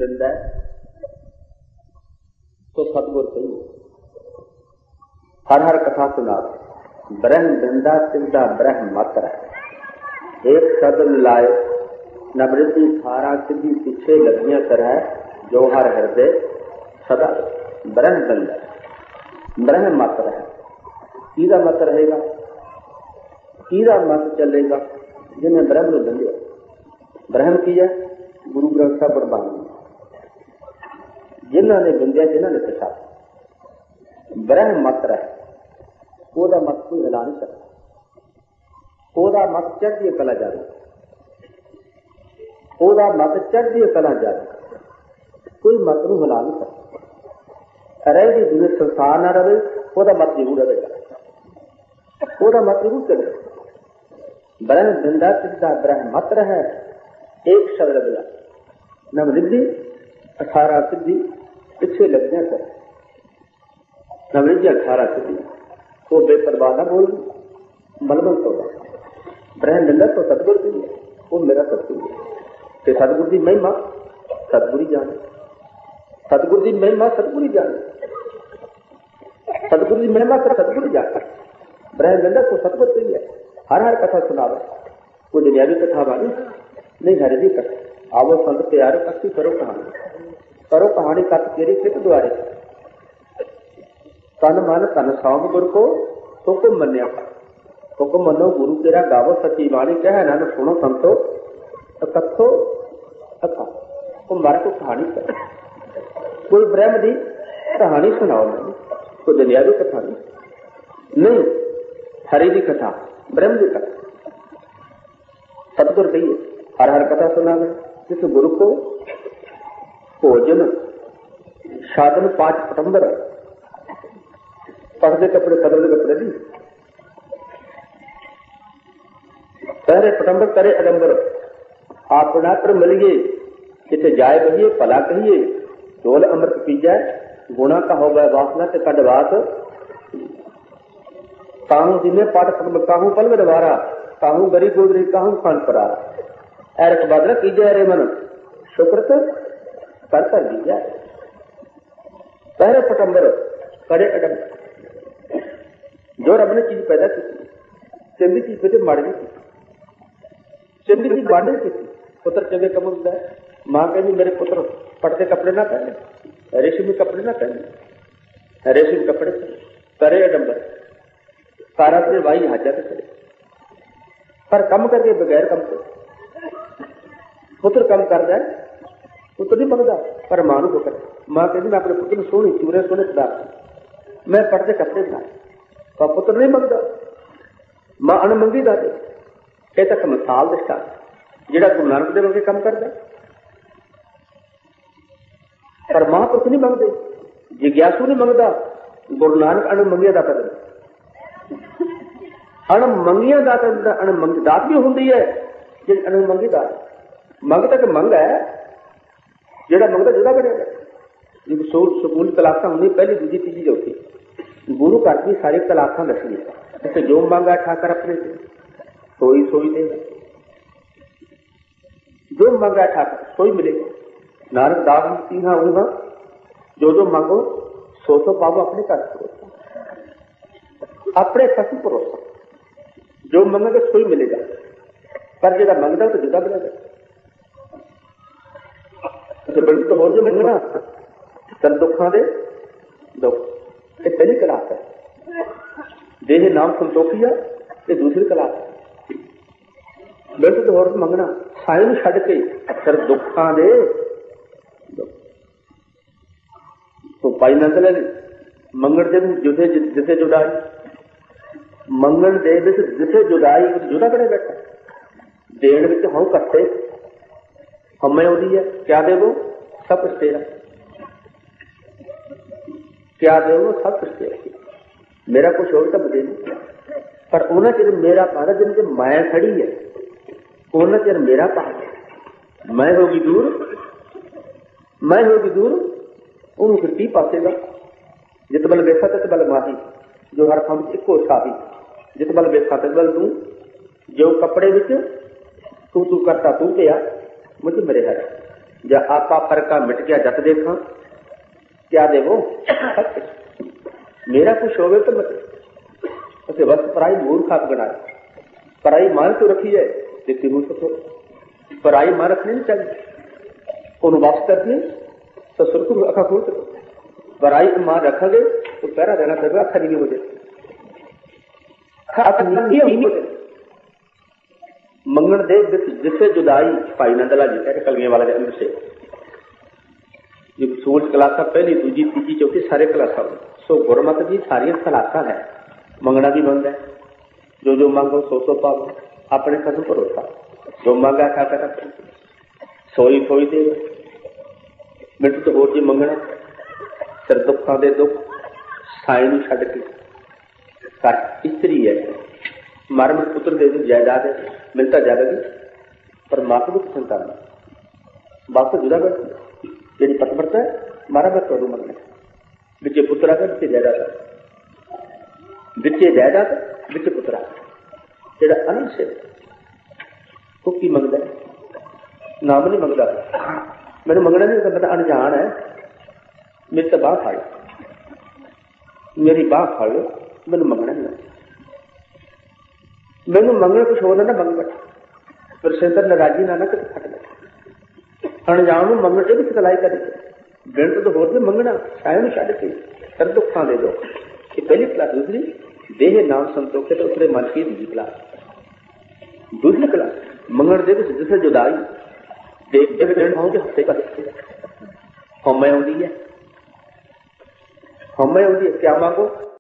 दिंदा तो सतगुर कही। हर हर कथा सुना ब्रह्म दिंदा सिद्धा ब्रह्म मात्र है। एक सदन लाए नवृद्धि थारा सिद्धि पीछे लगियां तरह जो हर हृदय सदा ब्रह्म दिंदा ब्रह्म मात्र है। किहदा मत रहेगा, किहदा मत चलेगा जिन्हें ब्रह्म नूं दिंदिया। ब्रह्म की है गुरु ग्रंथ साहिब गुरबाणी जिन्हों ने बिंदिया जिन्होंने कथा ब्रह्म मात्र है। ओदा मत कोई हिला नहीं सकता। ओदा मत चढ़दी कला जारी, ओदा मत चढ़दी कला जारी, कोई मत नूं हिला नहीं सकता। रहेगी जिन्हें संसार ना रहे ओदा मत जरूर रहेगा, ओदा मत जरूर चलेगा। ब्रह्म दिंदा सिद्धा ब्रह्म मात्र है। एक शब्द बिला नवरिद्धि 18 सिद्धि पिछे लगियां कर नवरिद्धि 18 सिद्धि वो बेपरवाह ना बोल मलमल तो ब्रह्म दिंदा तो सतगुर की है, वो मेरा सतगुरु है। कि सतगुर की महिमा सतगुरी जाने, सतगुर की महिमा सतगुरी जाने, सतगुर की महिमा कर सतगुरी जाने। ब्रह्म दिंदा तो सतगुर की है। हर हर कथा सुनावे, कोई दुनियावी कथा वाली नहीं, हर भी कथा। आवो संत प्यारो कथी करो कहानी, करो कहानी कथ तेरी कित द्वारे। तन मन तन सौंप गुर को हुक्म मन्या, हुक्म मनो गुरु तेरा गावो सची वाणी। कह नानक सुनो संतो कथो कथा। वो मारा को कहानी कर, कोई ब्रह्म की कहानी सुनाओ, कोई दुनियावी कथा नहीं, हरि की कथा ब्रह्म की कथा। सतगुर कहिए हर हर कथा सुनावे। जिस गुरु को भोजन साधन 5 पटंबर पढ़ते कपड़े बदलते कपड़े नहीं, पहले पटंबर करे अडंबर। अपना पर मिलिए किसे जाए बहिए भला कहिए। डोल अमृत पीजा गुणा का हो गए वासना से कटवास। काहू जिन्हें पाठ पटंबर काहू पल में दबारा, काहू गरी गोदरी काहू खान परा। ऐरक बदल कीजिए रे मन शुक्रत कर कर दीजिए। पहले पटंबर करे अडंबर। जो रब ने चीज पैदा की चंगी चीज पे माड़ी नहीं की, चंगी चीज माड़ी की थी। पुत्र चंगे कम होता है। मां कहती मेरे पुत्र पटते कपड़े ना पहने, रेशमी कपड़े ना पहने, रेशमी कपड़े करे अडंबर। सारा से वाई हाजा के करे पर कम करके बगैर कम कर। पुत्र कम करता है, पुत्र नहीं मंगता पर मां को कर। मां कहती मैं अपने पुत्र सोहनी चूरे सोने पदार्थ मैं पटते कपड़े बनाए, पर पुत्र नहीं मंगता। मां अणमंगी दा दे। ये तक मिसाल दिखा जेड़ा गुरु नानक देव अगे कम करता पर महापुरुष नहीं मंगते, जिज्ञासु नहीं मंगता। गुरु नानक अणमंगिया दा कर अणमंगिया दात अणमंगी दात भी होंगी है जी अणमंगी दात मंग तक मंग है जेड़ा मंगता जुदा बनेगा। स्कूल क्लासा होंगी पहली दूजी तीजी चौथी गुरु घर की सारी क्लासा दसनी जैसे जो मांगा ठाकर अपने से सोई सोई देगा, जो मांगा ठाकर सोई मिलेगा। नानक दास तीहा ऊहा जो मांगो सो पावो अपने घर अपने ससु परोसा। जो मंगेगा सोई मिलेगा पर जेड़ा मंगता तो जुदा बनेगा। तो हो जो मंगना तर दुखा दे दुख ये पहली क्लास है। देह नाम संतोखिया ये दूसरी क्लास है। बिल्कुल तो होर मंगना साइन छड़ के अक्सर दुखा दे तो पाई नंद ले मंगण दे जुदे जिसे जुदाई मंगण दे जिसे जुदाई जुदा बने बैठा। देण विच हम कट्टे हमें होती है क्या देवो सब कुछ तेरा, क्या देवो सब कुछ तेरा। मेरा कुछ हो तो दे पर उन्हें चिर मेरा पारा जिन से माया खड़ी है उन्हें चिर मेरा पार मैं होगी दूर, मैं होगी दूर उन्होंने फिर की पासेगा। जित बल वेखा तित बल माही जो हर थम इको छाही। जित बल वेखा तित बल तू जो कपड़े विच तू तू करता तू क्या मुझे मेरे हर जा आपा फरका मिट गया जत देखा, क्या देवो मेरा कुछ होवे तो मत बस पराई मूर्ख आप गणा, पराई मान तो रखी है देखती हो सको, पराई मां रखनी नहीं चाहिए, उन्होंने वापस करनी तो सुरखु अखा खोल सको, पराई मां रखोगे तो पैरा देना पड़ेगा, अखा नहीं हो जाए मंगण देव जिसे जुदाई भाई नंदला जी कह कलगियां वाला के अंदर से सोच क्लासा पहली दूजी तीजी चौथी सारे क्लासा सो गुरमत जी सारी क्लासा है, मंगना भी बंद है, जो मांगो सो पाओ, अपने कदम भरोसा, जो मांगा क्या करा सोई खोई दे, मिनट तो होर जी मंगना सिर दुखा दे दुख साई नूं छड्ड के कर इस्त्री है, मार में पुत्र दे दू जायदाद है मिलता जाएगी, पर मां को भी पसंद करना बाप तो जुदा बैठ जी पत पड़ता है मारा मैं करूँ मंगना बिचे पुत्रा का बिचे जायदाद, बिचे जायदाद बिचे पुत्रा जेड़ा अनंत से वो की मंगता है, नाम नहीं मंगता, मैंने मंगना नहीं पता अनजान है, मेरी तो बाह फाड़ मेरी बाह फाड़ लो, मैंने मंगना नहीं, मैंने मंगना कुछ होना ना मंग बैठा, पर सेंटर नाराजी ना कि फट गया अनजान मंगण से भी सिलाई कर गणत तो होर मंगना सायन छड़ के कर दुखा दे दो, ये पहली क्लास, दूसरी देह नाम संतोखे तो उसने मन की दूसरी क्लास मंगण दे जिसे जुदाई देख के ऋण होंगे हफ्ते का हमें आती है क्या मांगो